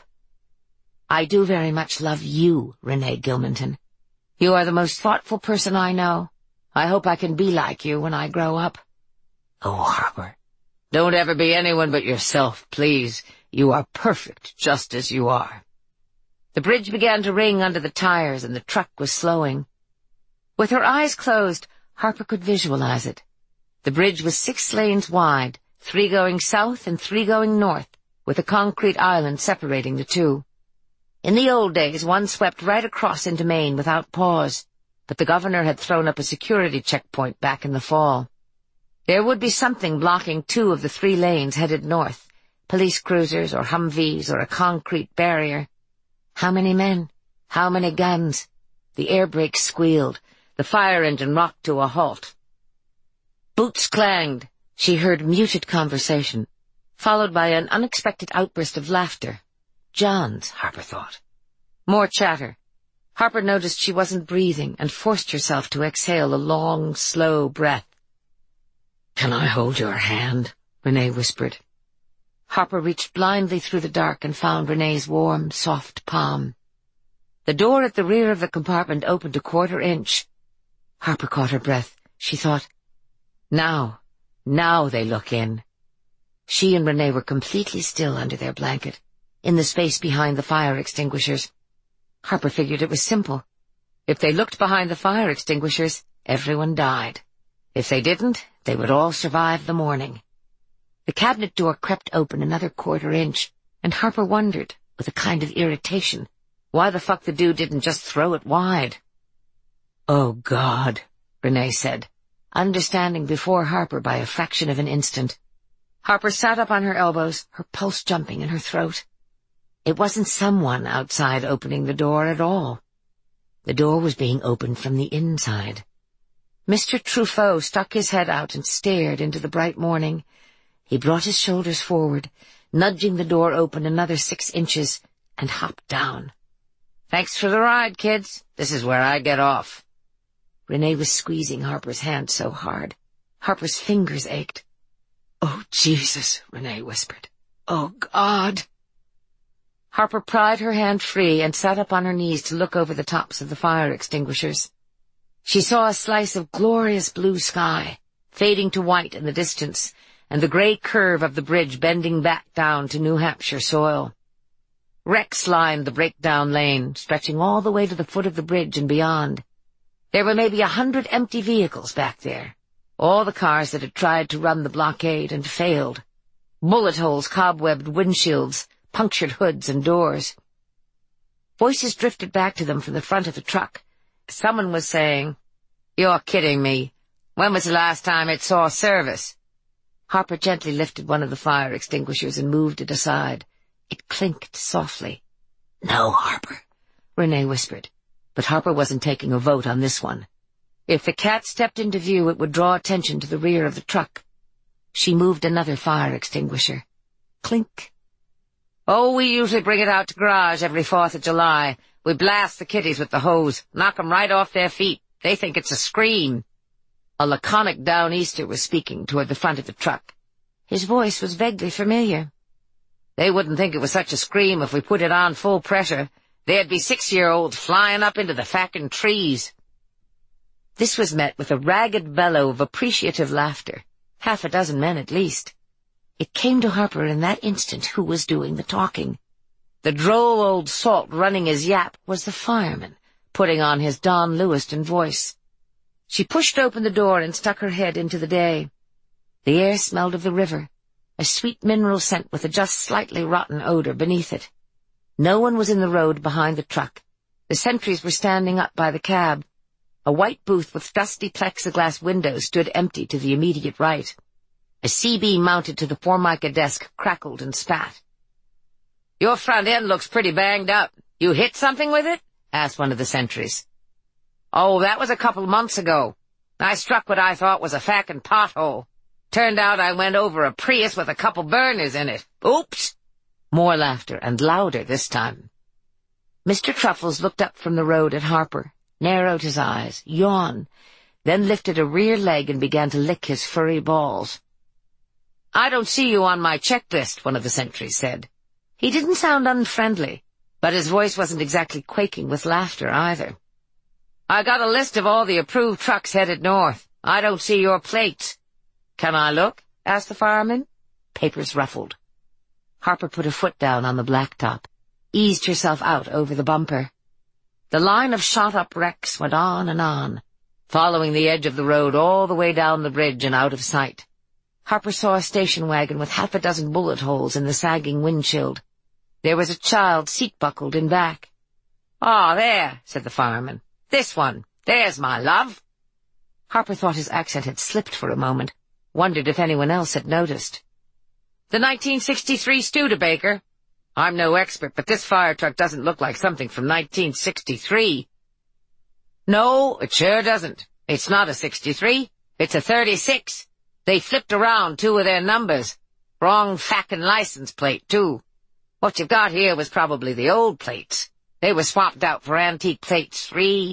[SPEAKER 1] I do very much love you, Renee Gilmanton. You are the most thoughtful person I know. I hope I can be like you when I grow up. Oh, Harper, don't ever be anyone but yourself, please. You are perfect just as you are. The bridge began to ring under the tires and the truck was slowing. With her eyes closed, Harper could visualize it. The bridge was 6 lanes wide, 3 going south and 3 going north, with a concrete island separating the two. In the old days, one swept right across into Maine without pause, but the governor had thrown up a security checkpoint back in the fall. There would be something blocking 2 of the 3 lanes headed north, police cruisers or Humvees or a concrete barrier. How many men? How many guns? The air brakes squealed. The fire engine rocked to a halt. Boots clanged. She heard muted conversation, followed by an unexpected outburst of laughter. John's, Harper thought. More chatter. Harper noticed she wasn't breathing and forced herself to exhale a long, slow breath. "Can I hold your hand?" Renee whispered. Harper reached blindly through the dark and found Renee's warm, soft palm. The door at the rear of the compartment opened a 1/4 inch. Harper caught her breath. She thought, Now they look in. She and Renee were completely still under their blanket, in the space behind the fire extinguishers. Harper figured it was simple. If they looked behind the fire extinguishers, everyone died. If they didn't, they would all survive the morning. The cabinet door crept open another 1/4 inch, and Harper wondered, with a kind of irritation, why the fuck the dude didn't just throw it wide. "Oh, God," Renee said, understanding before Harper by a fraction of an instant. Harper sat up on her elbows, her pulse jumping in her throat. It wasn't someone outside opening the door at all. The door was being opened from the inside. Mr. Truffaut stuck his head out and stared into the bright morning. He brought his shoulders forward, nudging the door open another 6 inches, and hopped down. "Thanks for the ride, kids. This is where I get off." Renee was squeezing Harper's hand so hard. Harper's fingers ached. "Oh, Jesus," Renee whispered. "Oh, God." Harper pried her hand free and sat up on her knees to look over the tops of the fire extinguishers. She saw a slice of glorious blue sky, fading to white in the distance, and the gray curve of the bridge bending back down to New Hampshire soil. Wrecks lined the breakdown lane, stretching all the way to the foot of the bridge and beyond. There were maybe 100 empty vehicles back there, all the cars that had tried to run the blockade and failed. Bullet holes cobwebbed windshields, punctured hoods and doors. Voices drifted back to them from the front of the truck. Someone was saying, "You're kidding me. When was the last time it saw service?" Harper gently lifted one of the fire extinguishers and moved it aside. It clinked softly. "No, Harper," Renee whispered. But Harper wasn't taking a vote on this one. If the cat stepped into view, it would draw attention to the rear of the truck. She moved another fire extinguisher. Clink. "Oh, we usually bring it out to garage every 4th of July. We blast the kiddies with the hose, knock 'em right off their feet. They think it's a scream." A laconic Downeaster was speaking toward the front of the truck. His voice was vaguely familiar. "They wouldn't think it was such a scream if we put it on full pressure. There'd be 6-year-olds flying up into the fucking trees." This was met with a ragged bellow of appreciative laughter, 6 men at least. It came to Harper in that instant who was doing the talking. The droll old salt running his yap was the fireman, putting on his Don Lewiston voice. She pushed open the door and stuck her head into the day. The air smelled of the river, a sweet mineral scent with a just slightly rotten odor beneath it. No one was in the road behind the truck. The sentries were standing up by the cab. A white booth with dusty plexiglass windows stood empty to the immediate right. A CB mounted to the Formica desk crackled and spat. "Your front end looks pretty banged up. You hit something with it?" asked one of the sentries.
[SPEAKER 2] "Oh, that was a couple months ago. I struck what I thought was a fucking pothole. Turned out I went over a Prius with a couple burners in it. Oops!"
[SPEAKER 1] More laughter, and louder this time. Mr. Truffles looked up from the road at Harper, narrowed his eyes, yawned, then lifted a rear leg and began to lick his furry balls.
[SPEAKER 2] "I don't see you on my checklist," one of the sentries said.
[SPEAKER 1] He didn't sound unfriendly, but his voice wasn't exactly quaking with laughter either.
[SPEAKER 2] "I got a list of all the approved trucks headed north. I don't see your plates."
[SPEAKER 1] "Can I look?" asked the fireman. Papers ruffled. Harper put her foot down on the blacktop, eased herself out over the bumper. The line of shot-up wrecks went on, following the edge of the road all the way down the ridge and out of sight. Harper saw a station wagon with half a dozen bullet holes in the sagging windshield. There was a child seat-buckled in back.
[SPEAKER 2] "Ah, there," said the fireman. "This one. There's my love."
[SPEAKER 1] Harper thought his accent had slipped for a moment, wondered if anyone else had noticed.
[SPEAKER 2] "The 1963 Studebaker. I'm no expert, but this fire truck doesn't look like something from 1963. "No, it sure doesn't. It's not a 63. It's a 36. They flipped around 2 of their numbers. Wrong fucking license plate, too. What you've got here was probably the old plates. They were swapped out for antique plates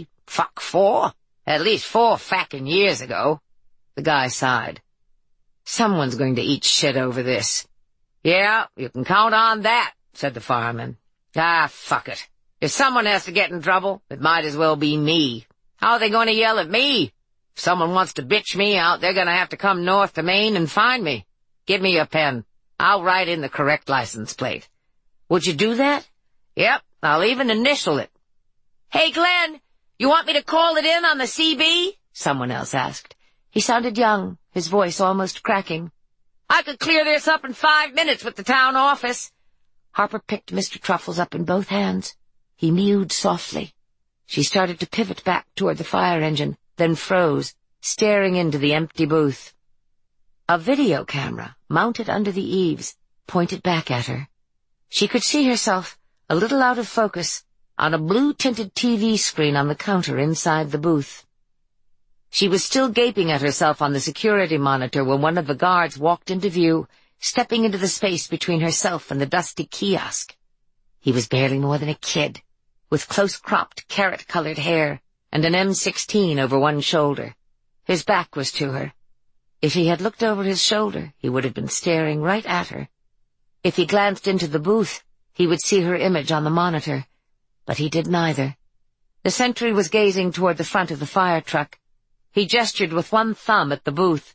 [SPEAKER 2] 4, at least 4 fucking years ago."
[SPEAKER 1] The guy sighed. "Someone's going to eat shit over this."
[SPEAKER 2] "Yeah, you can count on that," said the fireman. "Ah, fuck it. If someone has to get in trouble, it might as well be me. How are they going to yell at me? If someone wants to bitch me out, they're going to have to come north to Maine and find me. Give me your pen. I'll write in the correct license plate."
[SPEAKER 1] "Would you do that?"
[SPEAKER 2] "Yep, I'll even initial it." "Hey, Glenn, you want me to call it in on the CB?"
[SPEAKER 1] someone else asked. He sounded young, his voice almost cracking.
[SPEAKER 2] "I could clear this up in 5 minutes with the town office."
[SPEAKER 1] Harper picked Mr. Truffles up in both hands. He mewed softly. She started to pivot back toward the fire engine, then froze, staring into the empty booth. A video camera, mounted under the eaves, pointed back at her. She could see herself, a little out of focus, on a blue-tinted TV screen on the counter inside the booth. She was still gaping at herself on the security monitor when one of the guards walked into view, stepping into the space between herself and the dusty kiosk. He was barely more than a kid, with close-cropped, carrot-colored hair and an M16 over one shoulder. His back was to her. If he had looked over his shoulder, he would have been staring right at her. If he glanced into the booth, he would see her image on the monitor, but he did neither. The sentry was gazing toward the front of the fire truck. He gestured with one thumb at the booth.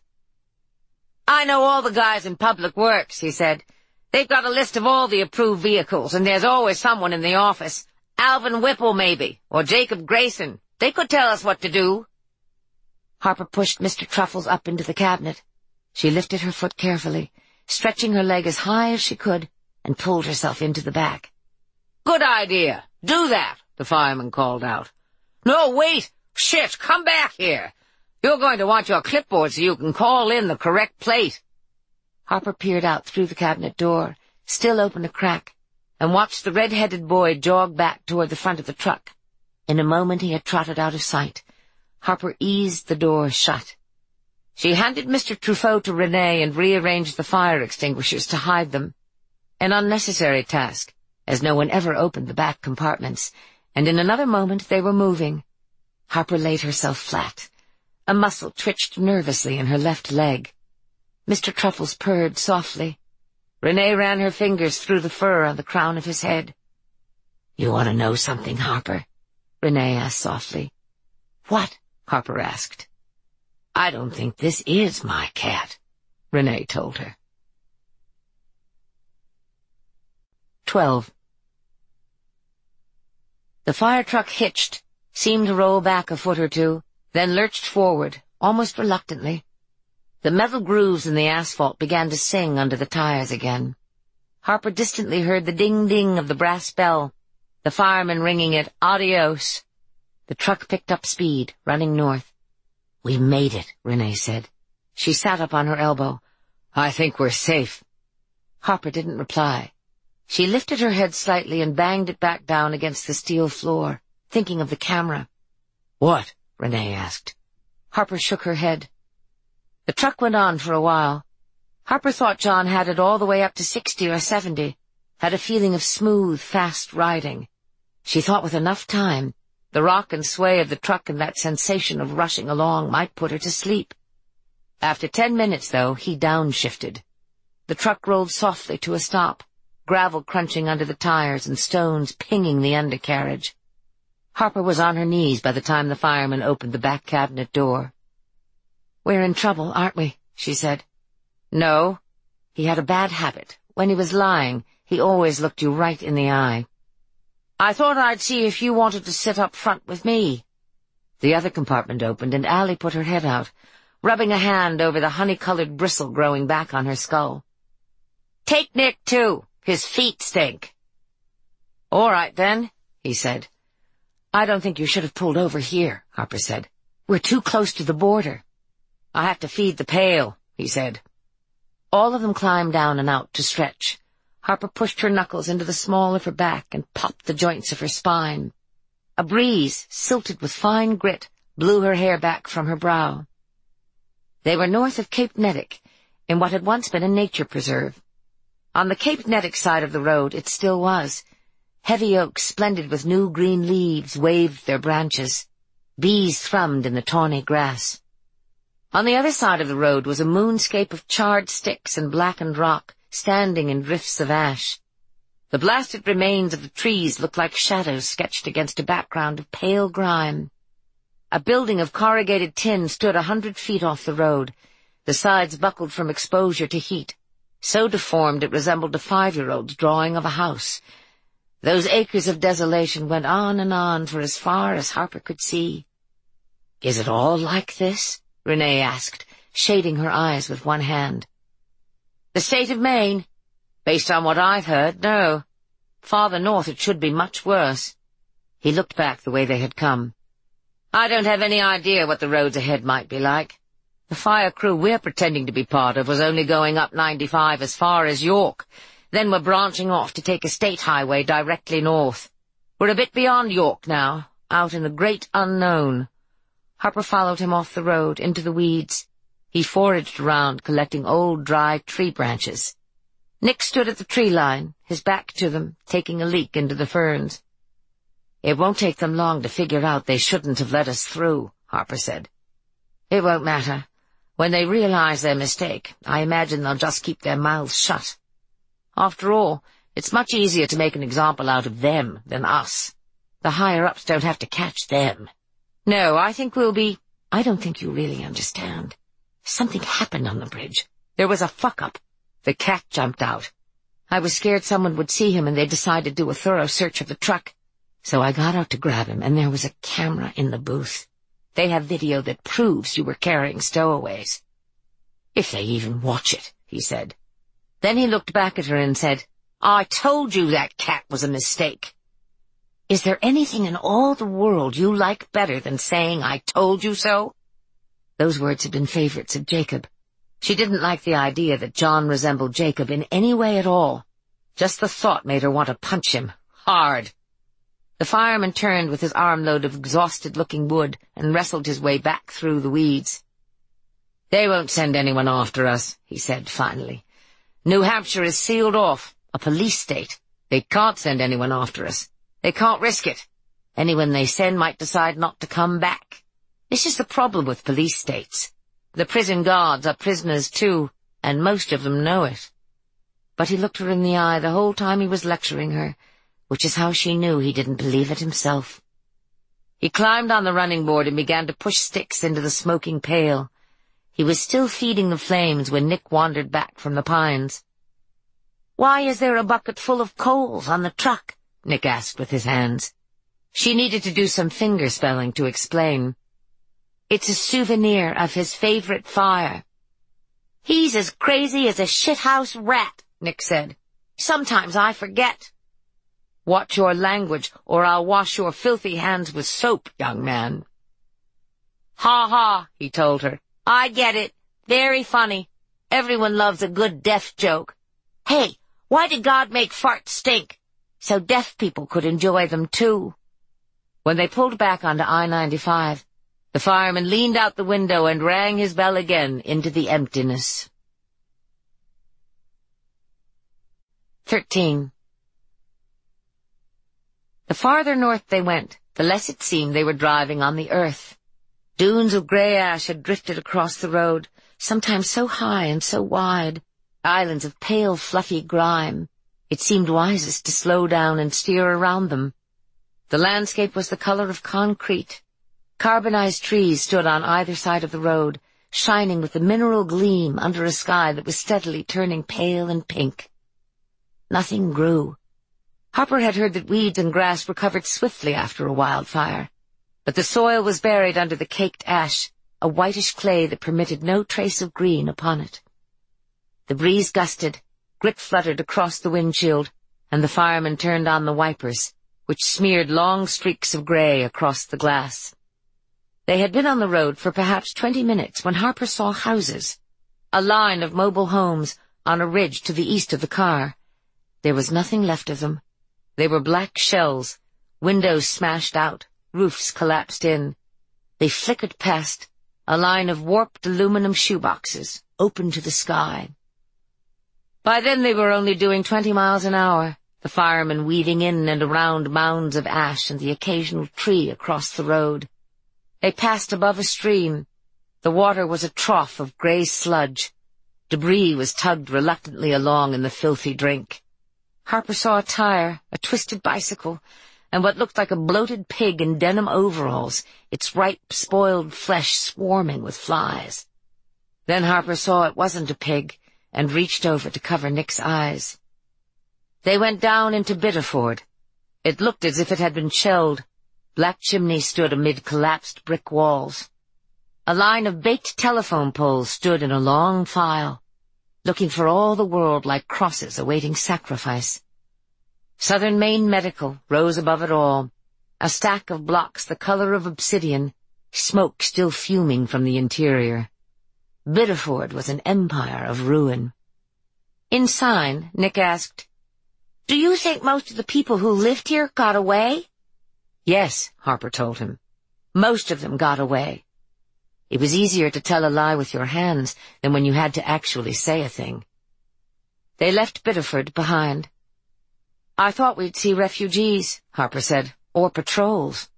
[SPEAKER 1] "I know all the guys in Public Works," he said. "They've got a list of all the approved vehicles, and there's always someone in the office. Alvin Whipple, maybe, or Jacob Grayson. They could tell us what to do." Harper pushed Mr. Truffles up into the cabinet. She lifted her foot carefully, stretching her leg as high as she could, and pulled herself into the back. "Good idea. Do that," the fireman called out. "No, wait. Shit, come back here. You're going to want your clipboard so you can call in the correct plate." Harper peered out through the cabinet door, still open a crack, and watched the red-headed boy jog back toward the front of the truck. In a moment he had trotted out of sight. Harper eased the door shut. She handed Mr. Truffaut to Renee and rearranged the fire extinguishers to hide them. An unnecessary task, as no one ever opened the back compartments, and in another moment they were moving. Harper laid herself flat. A muscle twitched nervously in her left leg. Mr. Truffles purred softly. Renee ran her fingers through the fur on the crown of his head. "You want to know something, Harper?" Renee asked softly. "What?" Harper asked. "I don't think this is my cat," Renee told her. 12. The fire truck hitched, seemed to roll back a foot or two, then lurched forward, almost reluctantly. The metal grooves in the asphalt began to sing under the tires again. Harper distantly heard the ding-ding of the brass bell, the fireman ringing it, "Adios." The truck picked up speed, running north. "We made it," Renee said. She sat up on her elbow. "I think we're safe." Harper didn't reply. She lifted her head slightly and banged it back down against the steel floor, thinking of the camera. "What?"
[SPEAKER 2] Renee asked.
[SPEAKER 1] Harper shook her head. The truck went on for a while. Harper thought John had it all the way up to 60 or 70, had a feeling of smooth, fast riding. She thought with enough time, the rock and sway of the truck and that sensation of rushing along might put her to sleep. After 10 minutes, though, he downshifted. The truck rolled softly to a stop, gravel crunching under the tires and stones pinging the undercarriage. Harper was on her knees by the time the fireman opened the back cabinet door. "We're in trouble, aren't we?" she said.
[SPEAKER 2] "No."
[SPEAKER 1] He had a bad habit. When he was lying, he always looked you right in the eye.
[SPEAKER 2] "I thought I'd see if you wanted to sit up front with me."
[SPEAKER 1] The other compartment opened, and Allie put her head out, rubbing a hand over the honey-colored bristle growing back on her skull.
[SPEAKER 2] "Take Nick, too. His feet stink."
[SPEAKER 1] "All right, then," he said. "I don't think you should have pulled over here," Harper said. "We're too close to the border."
[SPEAKER 2] "I have to feed the pail," he said.
[SPEAKER 1] All of them climbed down and out to stretch. Harper pushed her knuckles into the small of her back and popped the joints of her spine. A breeze, silted with fine grit, blew her hair back from her brow. They were north of Cape Nettic, in what had once been a nature preserve. On the Cape Nettic side of the road it still was. Heavy oaks, splendid with new green leaves, waved their branches. Bees thrummed in the tawny grass. On the other side of the road was a moonscape of charred sticks and blackened rock, standing in drifts of ash. The blasted remains of the trees looked like shadows sketched against a background of pale grime. A building of corrugated tin stood 100 feet off the road, the sides buckled from exposure to heat, so deformed it resembled a 5-year-old's drawing of a house. Those acres of desolation went on and on for as far as Harper could see. "Is it all like this?" Renee asked, shading her eyes with one hand.
[SPEAKER 2] "The state of Maine? Based on what I've heard, no. Farther north it should be much worse."
[SPEAKER 1] He looked back the way they had come.
[SPEAKER 2] "I don't have any idea what the roads ahead might be like. The fire crew we're pretending to be part of was only going up 95 as far as York. Then we're branching off to take a state highway directly north. We're a bit beyond York now, out in the great unknown." Harper followed him off the road, into the weeds. He foraged around, collecting old, dry tree branches. Nick stood at the tree line, his back to them, taking a leak into the ferns. "It won't take them long to figure out they shouldn't have let us through," Harper said. "It won't matter. When they realize their mistake, I imagine they'll just keep their mouths shut. After all, it's much easier to make an example out of them than us. The higher-ups don't have to catch them. No, I think we'll be—" "I don't think you really understand. Something happened on the bridge. There was a fuck-up. The cat jumped out. I was scared someone would see him and they'd decide to do a thorough search of the truck. So I got out to grab him, and there was a camera in the booth. They have video that proves you were carrying stowaways." "If they even watch it," he said. Then he looked back at her and said, "I told you that cat was a mistake." "Is there anything in all the world you like better than saying I told you so?" Those words had been favorites of Jacob. She didn't like the idea that John resembled Jacob in any way at all. Just the thought made her want to punch him, hard. The fireman turned with his armload of exhausted-looking wood and wrestled his way back through the weeds. "They won't send anyone after us," he said finally. "New Hampshire is sealed off, a police state. They can't send anyone after us. They can't risk it. Anyone they send might decide not to come back. This is the problem with police states. The prison guards are prisoners too, and most of them know it." But he looked her in the eye the whole time he was lecturing her, which is how she knew he didn't believe it himself. He climbed on the running board and began to push sticks into the smoking pail. He was still feeding the flames when Nick wandered back from the pines. "Why is there a bucket full of coals on the truck?" Nick asked with his hands. She needed to do some finger spelling to explain. "It's a souvenir of his favorite fire." "He's as crazy as a shithouse rat," Nick said. "Sometimes I forget." "Watch your language, or I'll wash your filthy hands with soap, young man." "Ha ha," he told her. "I get it. Very funny. Everyone loves a good deaf joke. Hey, why did God make farts stink? So deaf people could enjoy them too." When they pulled back onto I-95, The fireman leaned out the window and rang his bell again into the emptiness. 13. The farther north they went, the less it seemed they were driving on the earth. Dunes of grey ash had drifted across the road, sometimes so high and so wide, islands of pale, fluffy grime. It seemed wisest to slow down and steer around them. The landscape was the color of concrete. Carbonized trees stood on either side of the road, shining with a mineral gleam under a sky that was steadily turning pale and pink. Nothing grew. Harper had heard that weeds and grass recovered swiftly after a wildfire, but the soil was buried under the caked ash, a whitish clay that permitted no trace of green upon it. The breeze gusted, grit fluttered across the windshield, and the fireman turned on the wipers, which smeared long streaks of grey across the glass. They had been on the road for perhaps 20 minutes when Harper saw houses, a line of mobile homes on a ridge to the east of the car. There was nothing left of them. They were black shells, windows smashed out, roofs collapsed in. They flickered past, a line of warped aluminum shoeboxes, open to the sky. By then they were only doing 20 miles an hour, the firemen weaving in and around mounds of ash and the occasional tree across the road. They passed above a stream. The water was a trough of grey sludge. Debris was tugged reluctantly along in the filthy drink. Harper saw a tire, a twisted bicycle, and what looked like a bloated pig in denim overalls, its ripe, spoiled flesh swarming with flies. Then Harper saw it wasn't a pig, and reached over to cover Nick's eyes. They went down into Biddeford. It looked as if it had been shelled. Black chimneys stood amid collapsed brick walls. A line of baked telephone poles stood in a long file, looking for all the world like crosses awaiting sacrifice. Southern Maine Medical rose above it all, a stack of blocks the color of obsidian, smoke still fuming from the interior. Biddeford was an empire of ruin. In sign, Nick asked, "Do you think most of the people who lived here got away?" "Yes," Harper told him. "Most of them got away." It was easier to tell a lie with your hands than when you had to actually say a thing. They left Biddeford behind. "I thought we'd see refugees," Harper said, "or patrols."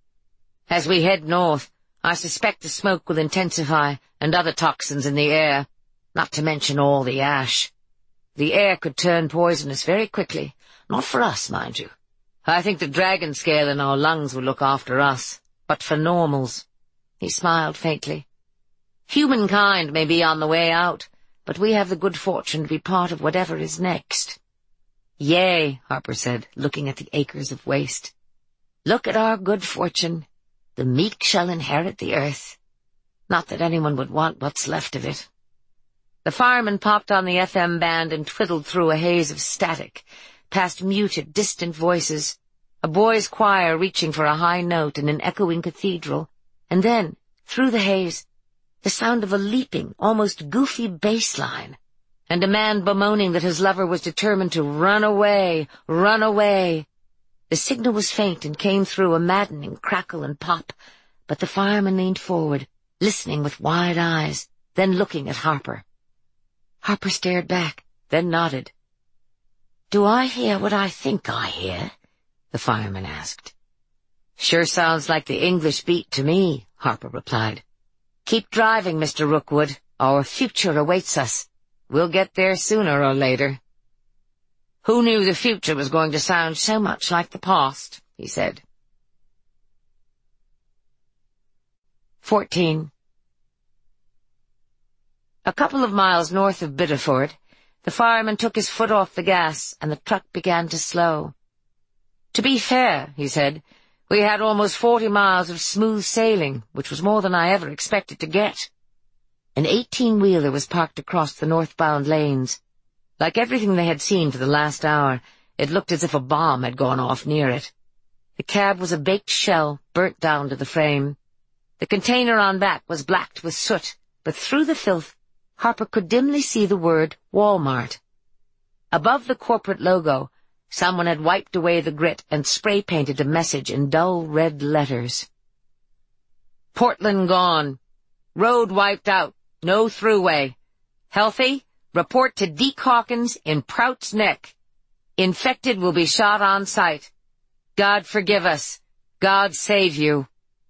[SPEAKER 2] "As we head north, I suspect the smoke will intensify and other toxins in the air, not to mention all the ash. The air could turn poisonous very quickly. Not for us, mind you. I think the dragon scale in our lungs will look after us, but for normals." He smiled faintly. "Humankind may be on the way out, but we have the good fortune to be part of whatever is next." "Yea," Harper said, looking at the acres of waste. "Look at our good fortune. The meek shall inherit the earth. Not that anyone would want what's left of it." The fireman popped on the FM band and twiddled through a haze of static, past muted, distant voices, a boys' choir reaching for a high note in an echoing cathedral, and then, through the haze, the sound of a leaping, almost goofy bass line, and a man bemoaning that his lover was determined to run away, run away. The signal was faint and came through a maddening crackle and pop, but the fireman leaned forward, listening with wide eyes, then looking at Harper. Harper stared back, then nodded. "Do I hear what I think I hear?" the fireman asked. "Sure sounds like the English beat to me," Harper replied. "Keep driving, Mr. Rookwood. Our future awaits us. We'll get there sooner or later." "Who knew the future was going to sound so much like the past?" he said. 14. A couple of miles north of Biddeford, the fireman took his foot off the gas, and the truck began to slow. "To be fair," he said, "we had almost 40 miles of smooth sailing, which was more than I ever expected to get." An 18-wheeler was parked across the northbound lanes. Like everything they had seen for the last hour, it looked as if a bomb had gone off near it. The cab was a baked shell, burnt down to the frame. The container on back was blacked with soot, but through the filth, Harper could dimly see the word Walmart. Above the corporate logo, someone had wiped away the grit and spray-painted a message in dull red letters. Portland gone. Road wiped out. No throughway. Healthy? Report to Deke Hawkins in Prout's Neck. Infected will be shot on sight. God forgive us. God save you.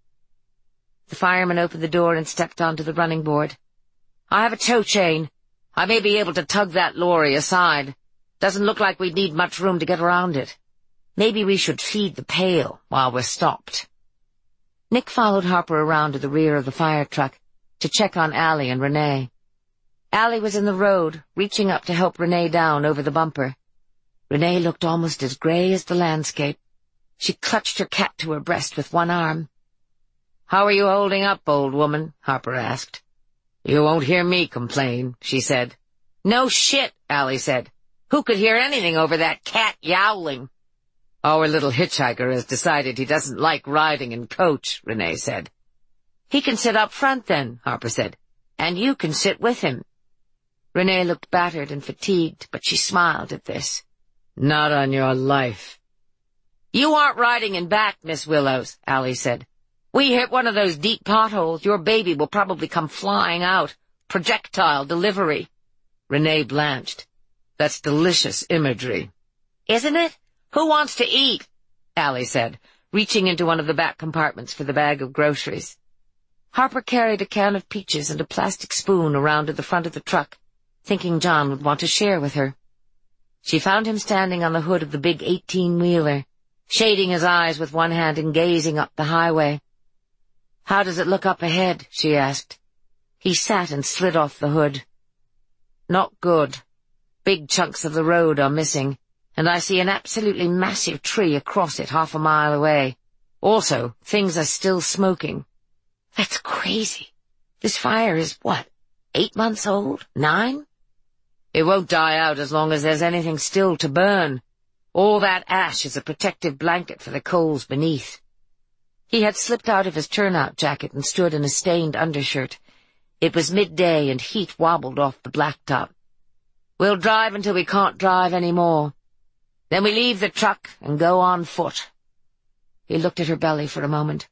[SPEAKER 2] The fireman opened the door and stepped onto the running board. I have a tow chain. I may be able to tug that lorry aside. Doesn't look like we'd need much room to get around it. Maybe we should feed the pail while we're stopped. Nick followed Harper around to the rear of the fire truck to check on Allie and Renee. Allie was in the road, reaching up to help Renee down over the bumper. Renee looked almost as gray as the landscape. She clutched her cat to her breast with one arm. How are you holding up, old woman? Harper asked. You won't hear me complain, she said. No shit, Allie said. Who could hear anything over that cat yowling? Our little hitchhiker has decided he doesn't like riding in coach, Renee said. He can sit up front then, Harper said, and you can sit with him. Renee looked battered and fatigued, but she smiled at this. Not on your life. You aren't riding in back, Miss Willows, Allie said. We hit one of those deep potholes, your baby will probably come flying out. Projectile delivery. Renee blanched. That's delicious imagery. Isn't it? Who wants to eat? Allie said, reaching into one of the back compartments for the bag of groceries. Harper carried a can of peaches and a plastic spoon around to the front of the truck, thinking John would want to share with her. She found him standing on the hood of the big 18-wheeler, shading his eyes with one hand and gazing up the highway. How does it look up ahead? She asked. He sat and slid off the hood. Not good. Big chunks of the road are missing, and I see an absolutely massive tree across it 1/2 mile away. Also, things are still smoking. That's crazy. This fire is, what, 8 months old? 9? It won't die out as long as there's anything still to burn. All that ash is a protective blanket for the coals beneath. He had slipped out of his turnout jacket and stood in a stained undershirt. It was midday and heat wobbled off the blacktop. We'll drive until we can't drive any more. Then we leave the truck and go on foot. He looked at her belly for a moment.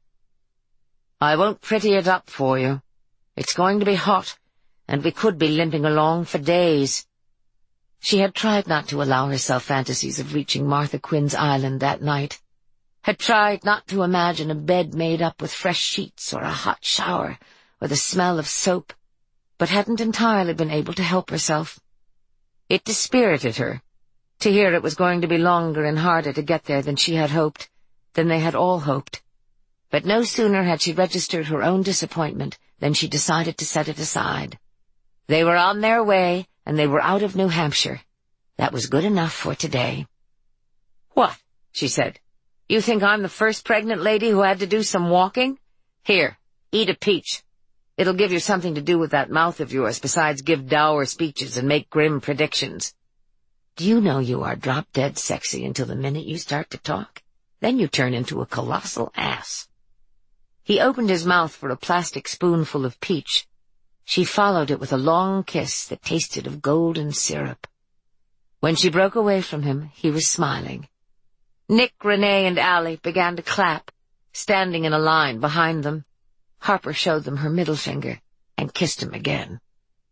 [SPEAKER 2] I won't pretty it up for you. It's going to be hot, and we could be limping along for days. She had tried not to allow herself fantasies of reaching Martha Quinn's island that night, had tried not to imagine a bed made up with fresh sheets or a hot shower or the smell of soap, but hadn't entirely been able to help herself. It dispirited her to hear it was going to be longer and harder to get there than she had hoped, than they had all hoped. But no sooner had she registered her own disappointment than she decided to set it aside. They were on their way, and they were out of New Hampshire. That was good enough for today. What? She said. You think I'm the first pregnant lady who had to do some walking? Here, eat a peach. It'll give you something to do with that mouth of yours besides give dour speeches and make grim predictions. Do you know you are drop-dead sexy until the minute you start to talk? Then you turn into a colossal ass. He opened his mouth for a plastic spoonful of peach. She followed it with a long kiss that tasted of golden syrup. When she broke away from him, he was smiling. Nick, Renee, and Allie began to clap, standing in a line behind them. Harper showed them her middle finger and kissed him again.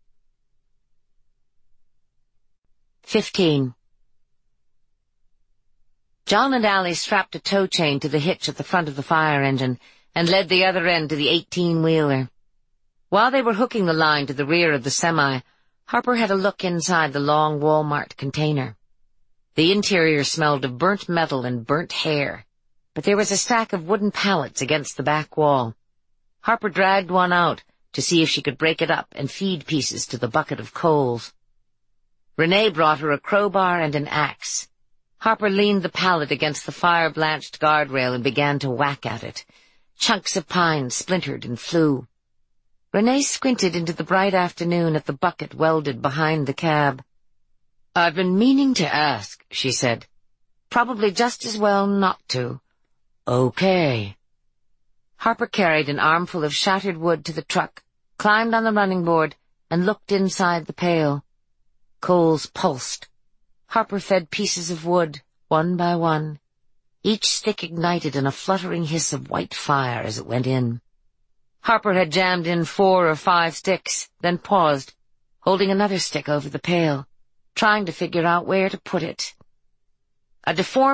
[SPEAKER 2] 15. John and Allie strapped a tow chain to the hitch at the front of the fire engine and led the other end to the 18-wheeler. While they were hooking the line to the rear of the semi, Harper had a look inside the long Walmart container. The interior smelled of burnt metal and burnt hair, but there was a stack of wooden pallets against the back wall. Harper dragged one out to see if she could break it up and feed pieces to the bucket of coals. Renee brought her a crowbar and an axe. Harper leaned the pallet against the fire-blanched guardrail and began to whack at it. Chunks of pine splintered and flew. Renee squinted into the bright afternoon at the bucket welded behind the cab. I've been meaning to ask, she said. Probably just as well not to. Okay. Harper carried an armful of shattered wood to the truck, climbed on the running board, and looked inside the pail. Coals pulsed. Harper fed pieces of wood, one by one. Each stick ignited in a fluttering hiss of white fire as it went in.
[SPEAKER 1] Harper had jammed in 4 or 5 sticks, then paused, holding another stick over the pail, trying to figure out where to put it. A deformed